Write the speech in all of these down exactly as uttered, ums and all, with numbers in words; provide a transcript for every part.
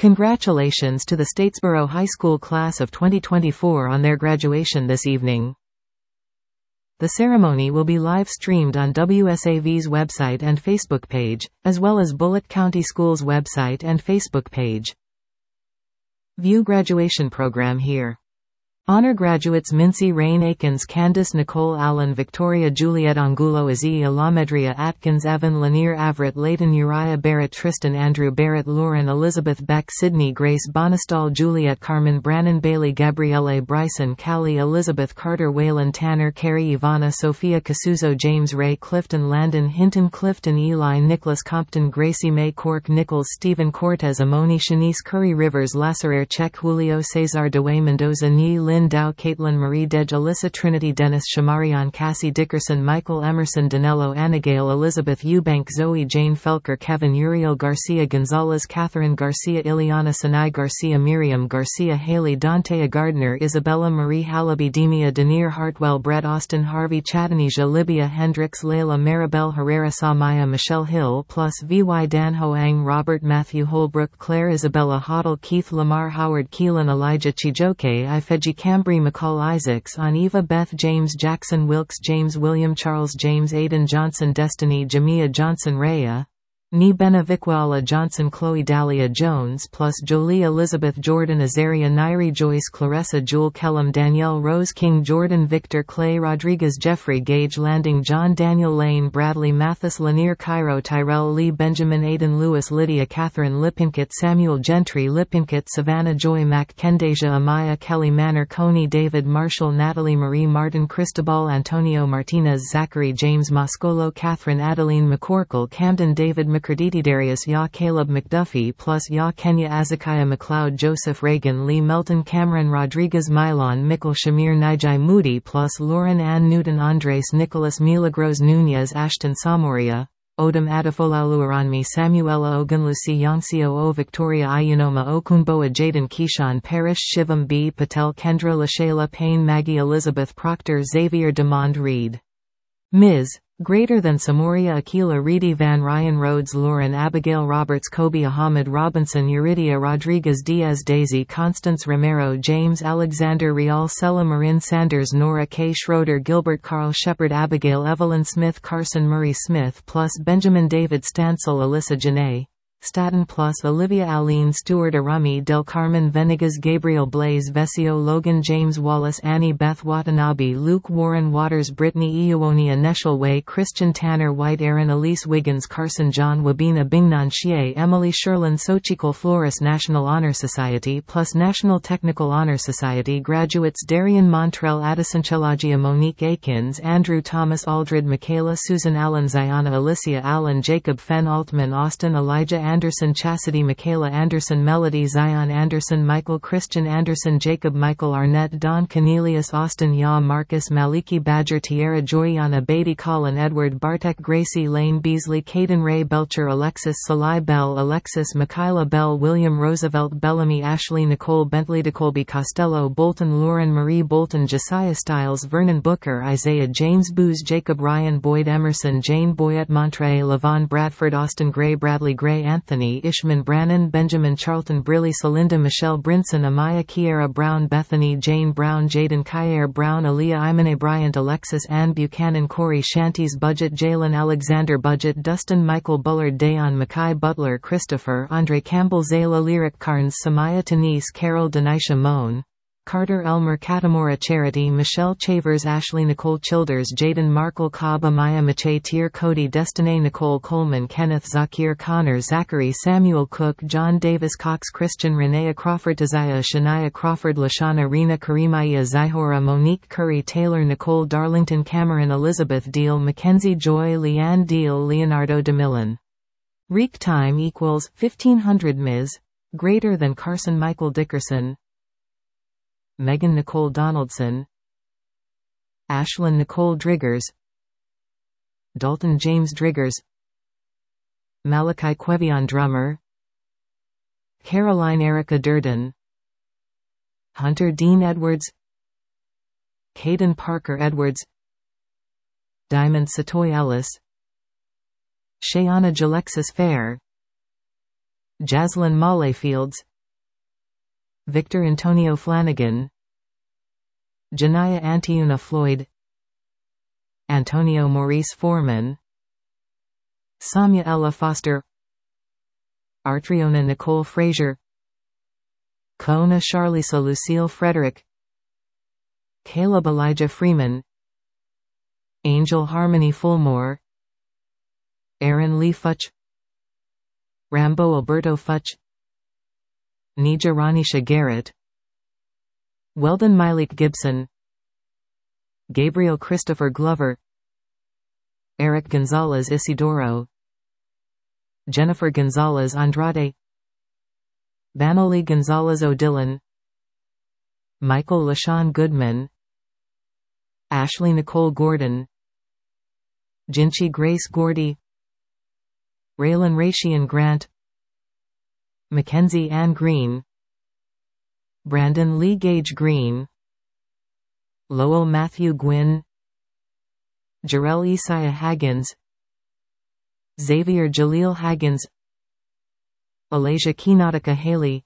Congratulations to the Statesboro High School class of twenty twenty-four on their graduation this evening. The ceremony will be live-streamed on W S A V's website and Facebook page, as well as Bullitt County Schools' website and Facebook page. View graduation program here. Honor graduates Mincy Rain Akins, Candace Nicole Allen, Victoria Juliet Angulo, Azia Lamedria Atkins, Evan Lanier Averitt, Leighton Uriah Barrett, Tristan Andrew Barrett, Lauren Elizabeth Beck, Sydney Grace Bonestall, Juliet Carmen Brannon Bailey, Gabrielle Bryson Callie, Elizabeth Carter, Waylon Tanner, Carrie Ivana, Sophia Casuzo, James Ray, Clifton Landon, Hinton Clifton, Eli Nicholas Compton, Gracie May Cork, Nichols, Stephen Cortez, Amoni, Shanice Curry, Rivers, Lasserer, Check, Julio Cesar, Dewey Mendoza, Nhi Lynn Dow, Caitlin Marie Dej, Alyssa Trinity Dennis, Shamarion Cassie Dickerson, Michael Emerson Danello, Annagail Elizabeth Eubank, Zoe Jane Felker, Kevin Uriel Garcia Gonzalez, Catherine Garcia, Ileana Sinai Garcia, Miriam Garcia, Haley Dantea Gardner, Isabella Marie Halaby, Demia Denier Hartwell, Brett Austin, Harvey Chattanooga, Libya Hendricks, Layla Maribel Herrera, Samaya Michelle Hill, plus V Y Dan Hoang, Robert Matthew Holbrook, Claire Isabella Hoddle, Keith Lamar Howard, Keelan Elijah Chijoke, Ifeji Cambry, McCall Isaacs, Aniva Beth James Jackson Wilkes, James William Charles James Aiden Johnson, Destiny Jamia Johnson, Rhea Ni Benaviquala Johnson, Chloe Dahlia Jones, plus Jolie Elizabeth Jordan, Azaria Nairi Joyce, Clarissa Jewel Kellum, Danielle Rose King, Jordan Victor Clay Rodriguez, Jeffrey Gage Landing, John Daniel Lane, Bradley Mathis, Lanier Cairo, Tyrell Lee, Benjamin Aiden Lewis, Lydia Catherine Lippincott, Samuel Gentry Lippincott, Savannah Joy Mac, Kendasia Amaya, Kelly Manor, Coney David Marshall, Natalie Marie Martin, Cristobal Antonio Martinez, Zachary James Moscolo, Catherine Adeline McCorkle, Camden David Crediti Darius Ya Caleb McDuffie, plus Ya Kenya Azakiah McLeod, Joseph Reagan Lee Melton, Cameron Rodriguez, Mylon Mikkel, Shamir Nijai Moody, plus Lauren Ann Newton, Andres Nicholas, Milagros Nunez, Ashton Samoria, Odom Adafolaluaranmi, Samuela Ogunlusi, Yoncio O, Victoria Ayunoma Okunboa, Jaden Keyshawn Parrish, Shivam B. Patel, Kendra Lashayla Payne, Maggie Elizabeth Proctor, Xavier Demond Reed. Miz Greater than Samoria Akila Reedy, Van Ryan Rhodes, Lauren Abigail Roberts, Kobe Ahmed Robinson, Euridia Rodriguez Diaz, Daisy Constance Romero, James Alexander Rial, Sella Marin Sanders, Nora K. Schroeder, Gilbert Carl Shepard, Abigail Evelyn Smith, Carson Murray Smith, plus Benjamin David Stansel, Alyssa Janae Staten, plus Olivia Aline Stewart, Arami Del Carmen Venegas, Gabriel Blaze Vesio, Logan James Wallace, Annie Beth Watanabe, Luke Warren Waters, Brittany Ionia, Neshelway, Christian Tanner White, Aaron Elise Wiggins, Carson John Wabina, Bingnan Xie, Emily Sherlin, Xochitl Flores, National Honor Society plus National Technical Honor Society graduates, Darian Montrell, Addison Chelagia, Monique Akins, Andrew Thomas Aldred, Michaela Susan Allen, Ziana Alicia Allen, Jacob Fenn Altman, Austin Elijah Anderson, Chastity Michaela Anderson, Melody Zion Anderson, Michael Christian Anderson, Jacob Michael Arnett, Don Cornelius, Austin Ya, Marcus Maliki Badger, Tierra Joyana, Beatty Colin, Edward Bartek, Gracie Lane Beasley, Caden Ray Belcher, Alexis Salai Bell, Alexis Michaela Bell, William Roosevelt Bellamy, Ashley Nicole Bentley, DeColby Costello, Bolton Lauren Marie Bolton, Josiah Stiles, Vernon Booker, Isaiah James Booz, Jacob Ryan, Boyd Emerson, Jane Boyette Montre, Lavon Bradford, Austin Gray, Bradley Gray, Anthony Ishman, Brannon Benjamin, Charlton Briley, Celinda Michelle Brinson, Amaya Kiera Brown, Bethany Jane Brown, Jaden Kyer Brown, Aaliyah Imane Bryant, Alexis Ann Buchanan, Corey Shanties Budget, Jalen Alexander Budget, Dustin Michael Bullard, Dayon Mackay Butler, Christopher Andre Campbell, Zayla Lyric Carnes, Samaya Tanise, Carol Denisha Moan, Carter Elmer, Katamora Charity, Michelle Chavers, Ashley Nicole Childers, Jaden Markle Cobb, Amaya Mache Tier, Cody Destiny, Nicole Coleman, Kenneth Zakir Connor, Zachary Samuel Cook, John Davis Cox, Christian Renea Crawford, Tazaya Shania Crawford, Lashana Rena Karimaya, Zihora Monique Curry, Taylor Nicole Darlington, Cameron Elizabeth Deal, Mackenzie Joy, Leanne Deal, Leonardo DeMillan. Reek time equals fifteen hundred Miz Greater than Carson Michael Dickerson, Megan Nicole Donaldson, Ashlyn Nicole Driggers, Dalton James Driggers, Malachi Quevion Drummer, Caroline Erica Durden, Hunter Dean Edwards, Caden Parker Edwards, Diamond Satoy Ellis, Shayana Jalexis Fair, Jaslyn Mollayfields, Victor Antonio Flanagan, Janaya Antiuna Floyd, Antonio Maurice Foreman, Samia Ella Foster, Artriona Nicole Fraser, Kona Charlisa Lucille Frederick, Caleb Elijah Freeman, Angel Harmony Fulmore, Aaron Lee Futch, Rambo Alberto Futch, Nija Ranisha Garrett, Weldon Myleek Gibson, Gabriel Christopher Glover, Eric Gonzalez Isidoro, Jennifer Gonzalez Andrade, Banali Gonzalez O'Dillon, Michael LaShawn Goodman, Ashley Nicole Gordon, Jinchi Grace Gordy, Raylan Racian Grant, Mackenzie Ann Green, Brandon Lee Gage Green, Lowell Matthew Gwynn, Jarrell Isaiah Haggins, Xavier Jaleel Haggins, Alasia Kenotica Haley,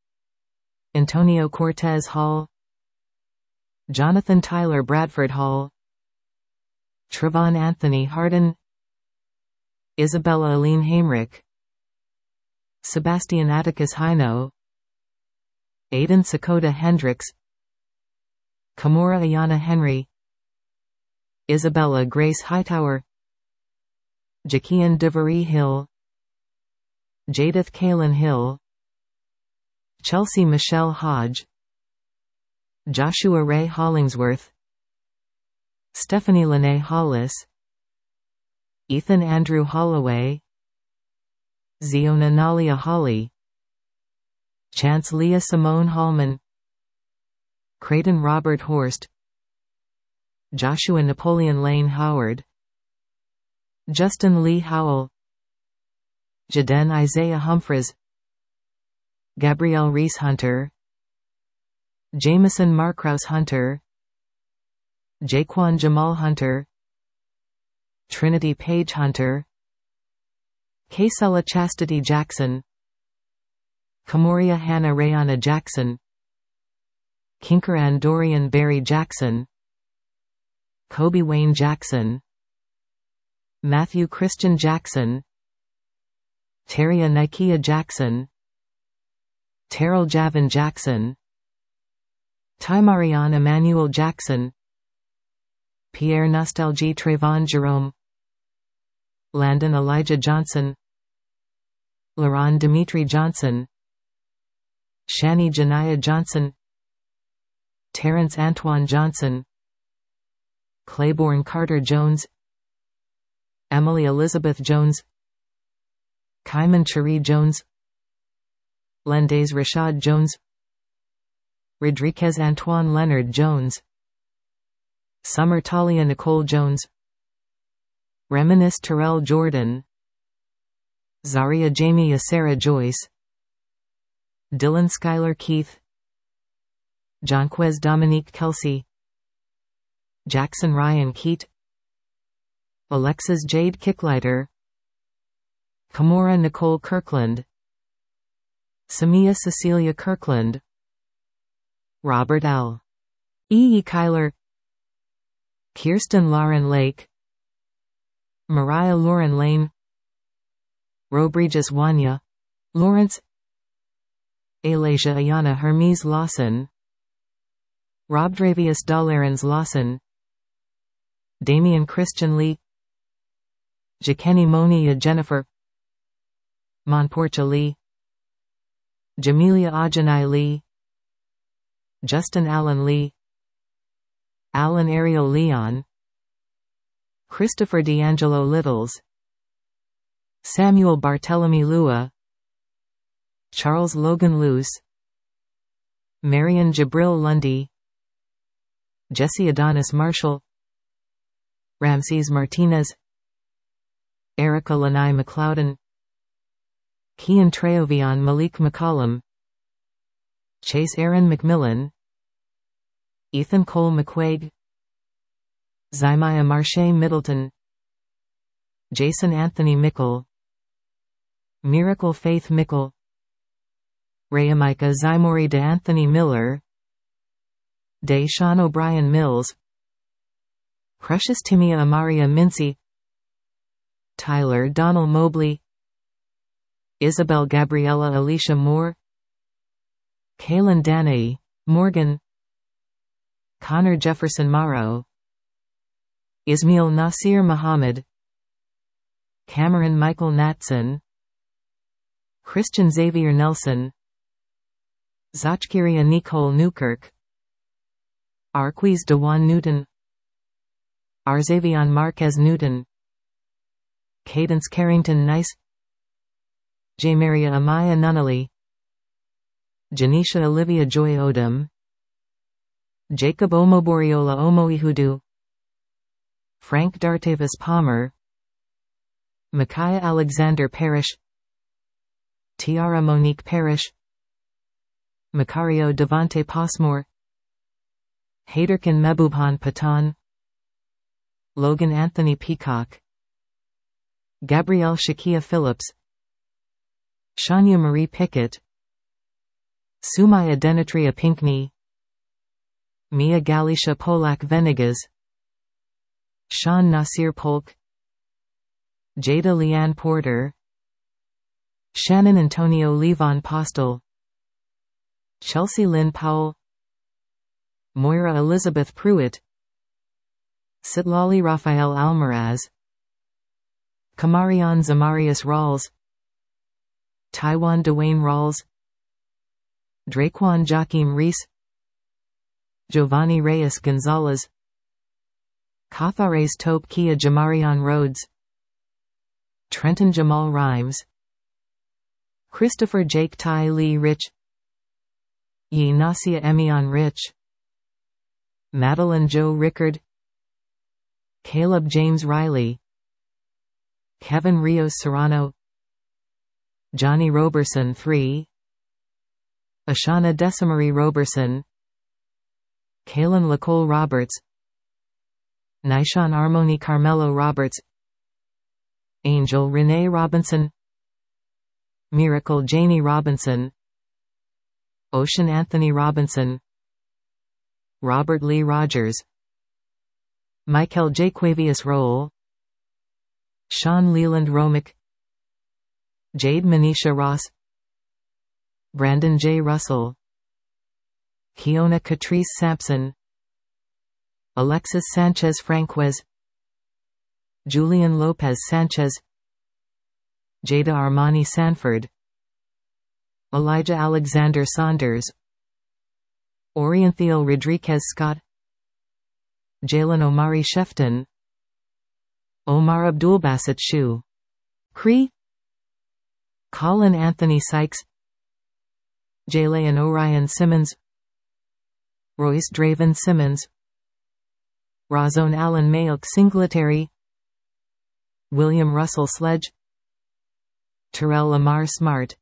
Antonio Cortez Hall, Jonathan Tyler Bradford Hall, Trevon Anthony Harden, Isabella Aline Haimrich, Sebastian Atticus Hino, Aidan Sakota Hendricks, Kamora Ayana Henry, Isabella Grace Hightower, Jakian DeVary Hill, Jadith Kaylin Hill, Chelsea Michelle Hodge, Joshua Ray Hollingsworth, Stephanie Lene Hollis, Ethan Andrew Holloway, Ziona Nalia Holly, Chance Leah Simone Hallman, Creighton Robert Horst, Joshua Napoleon Lane Howard, Justin Lee Howell, Jaden Isaiah Humphreys, Gabrielle Reese Hunter, Jameson Markrause Hunter, Jaquan Jamal Hunter, Trinity Page Hunter, Kaysella Chastity Jackson, Kamoria Hannah Rayana Jackson, Kinkeran Dorian Barry Jackson, Kobe Wayne Jackson, Matthew Christian Jackson, Taria Nikia Jackson, Terrell Javin Jackson, Tymarion Emmanuel Jackson, Pierre Nostalgie Trayvon Jerome, Landon Elijah Johnson, Laron Dimitri Johnson, Shani Janiyah Johnson, Terrence Antoine Johnson, Claiborne Carter Jones, Emily Elizabeth Jones, Kaiman Cherie Jones, Lendays Rashad Jones, Rodriguez Antoine Leonard Jones, Summer Talia Nicole Jones, Reminisce Terrell Jordan, Zaria Jamie Sarah Joyce, Dylan Skylar Keith, Jonquez Dominique Kelsey, Jackson Ryan Keat, Alexis Jade Kicklighter, Kamora Nicole Kirkland, Samia Cecilia Kirkland, Robert L. E. E. Kyler, Kirsten Lauren Lake, Mariah Lauren Lane, Robregis Wanya, Lawrence, Alasia Ayana Hermes Lawson, Robdravius Dollarens Lawson, Damian Christian Lee, Jekeni Monia Jennifer, Monportia Lee, Jamelia Ajanai Lee, Justin Allen Lee, Alan Ariel Leon, Christopher D'Angelo Littles, Samuel Barthélemy Lua, Charles Logan Luce, Marion Jabril Lundy, Jesse Adonis Marshall, Ramses Martinez, Erica Lanai McLeodon, Kian Treovion Malik McCollum, Chase Aaron McMillan, Ethan Cole McQuaig, Zymaya Marche Middleton, Jason Anthony Mickle, Miracle Faith Mickle, Rayamika Zymori de Anthony Miller, De Sean O'Brien Mills, Precious Timia Amaria Mincy, Tyler Donald Mobley, Isabel Gabriella Alicia Moore, Kaylin Danae Morgan, Connor Jefferson Morrow, Ismail Nasir Muhammad, Cameron Michael Natson, Christian Xavier Nelson, Zachkiria Nicole Newkirk, Arquiz Dewan Newton, Arzavion Marquez Newton, Cadence Carrington Nice, J. Maria Amaya Nunnally, Janisha Olivia Joy Odom, Jacob Omoboriola Omoihudu, Frank Dartavis Palmer, Micaiah Alexander Parrish, Tiara Monique Parrish, Macario Devante Passmore, Haydarkin Mebubhan Patan, Logan Anthony Peacock, Gabrielle Shakia Phillips, Shania Marie Pickett, Sumaya Denatria Pinkney, Mia Galisha Polak Venegas, Sean Nasir Polk, Jada Leanne Porter, Shannon Antonio Levon Postel, Chelsea Lynn Powell, Moira Elizabeth Pruitt, Sitlali Rafael Almaraz, Kamarian Zamarius Rawls, Taiwan Dwayne Rawls, Draquan Joaquim Reese, Giovanni Reyes Gonzalez, Kathares Tope Kia Jamarian Rhodes, Trenton Jamal Rhymes, Christopher Jake Ty Lee Rich, Yi Nasia Emion Rich, Madeline Joe Rickard, Caleb James Riley, Kevin Rios Serrano, Johnny Roberson three, Ashana Decimary Roberson, Kaylin Lacole Roberts, Nishan Armoni Carmelo Roberts, Angel Renee Robinson, Miracle Janie Robinson, Ocean Anthony Robinson, Robert Lee Rogers, Michael Jaquavius Roll, Sean Leland Romick, Jade Manisha Ross, Brandon J. Russell, Kiona Catrice Sampson, Alexis Sanchez Franquez, Julian Lopez Sanchez, Jada Armani Sanford, Elijah Alexander Saunders, Orienthiel Rodriguez Scott, Jalen Omari Shefton, Omar Abdulbasit Shu, Cree, Colin Anthony Sykes, Jalayan Orion Simmons, Royce Draven Simmons, Razone Allen Mayok Singletary, William Russell Sledge, Terrell Lamar Smart,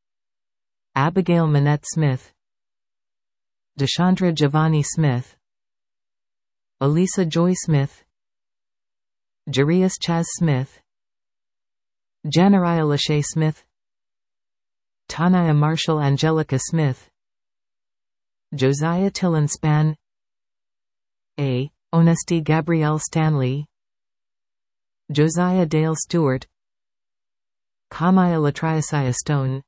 Abigail Manette Smith, Deshandra Giovanni Smith, Elisa Joy Smith, Jarius Chaz Smith, Janariah Lachey Smith, Tanaya Marshall Angelica Smith, Josiah Tillon Span, A. Honesty Gabrielle Stanley, Josiah Dale Stewart, Kamaya Latriasiah Stone,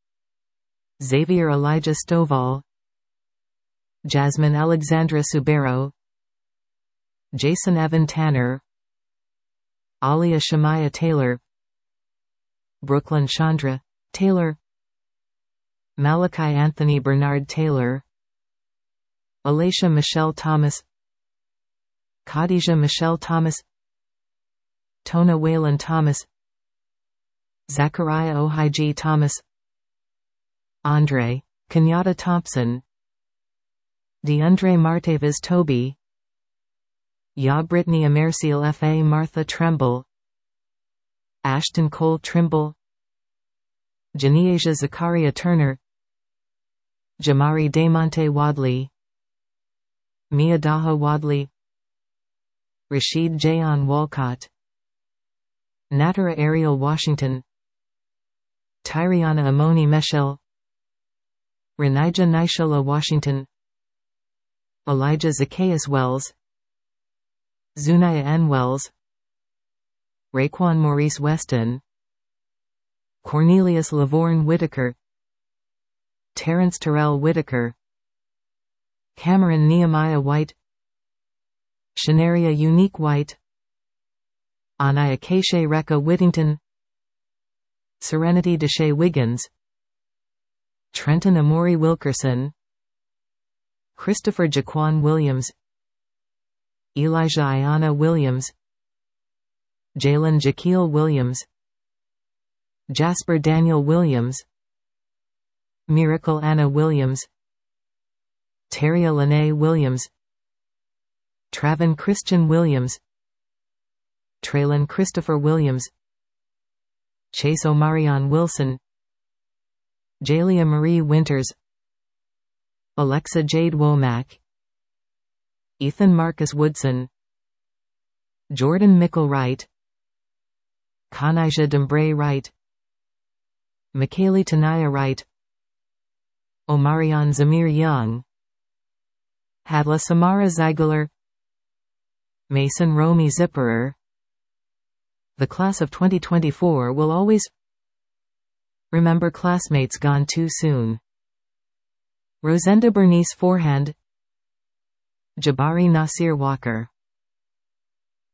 Xavier Elijah Stovall, Jasmine Alexandra Subero, Jason Evan Tanner, Alia Shemaiah Taylor, Brooklyn Chandra Taylor, Malachi Anthony Bernard Taylor, Alacia Michelle Thomas, Khadijah Michelle Thomas, Tona Whalen Thomas, Zachariah Ohij Thomas, Andre Kenyatta Thompson, DeAndre Martavis Toby, Ya Brittany Amercial F A Martha Tremble, Ashton Cole Trimble, Janiesia Zakaria Turner, Jamari Damonte Wadley, Mia Daha Wadley, Rashid Jayon Walcott, Natara Ariel Washington, Tyriana Amoni Meshel, Renijah Nishala Washington, Elijah Zacchaeus Wells, Zuniah N. Wells, Raekwon Maurice Weston, Cornelius Lavorne Whitaker, Terrence Terrell Whitaker, Cameron Nehemiah White, Shanaria Unique White, Anaya Keshe Rekha Whittington, Serenity Deshae Wiggins, Trenton Amori Wilkerson, Christopher Jaquan Williams, Elijah Ayana Williams, Jalen Jaquil Williams, Jasper Daniel Williams, Miracle Anna Williams, Taria Lene Williams, Travin Christian Williams, Traylon Christopher Williams, Chase Omarion Wilson, Jalia Marie Winters, Alexa Jade Womack, Ethan Marcus Woodson, Jordan Mickle Wright, Kanijah Dembray Wright, Michaeli Tanaya Wright, Omarion Zamir Young, Hadla Samara Ziegler, Mason Romy Zipperer. The class of twenty twenty-four will always remember classmates gone too soon. Rosenda Bernice Forehand, Jabari Nasir Walker.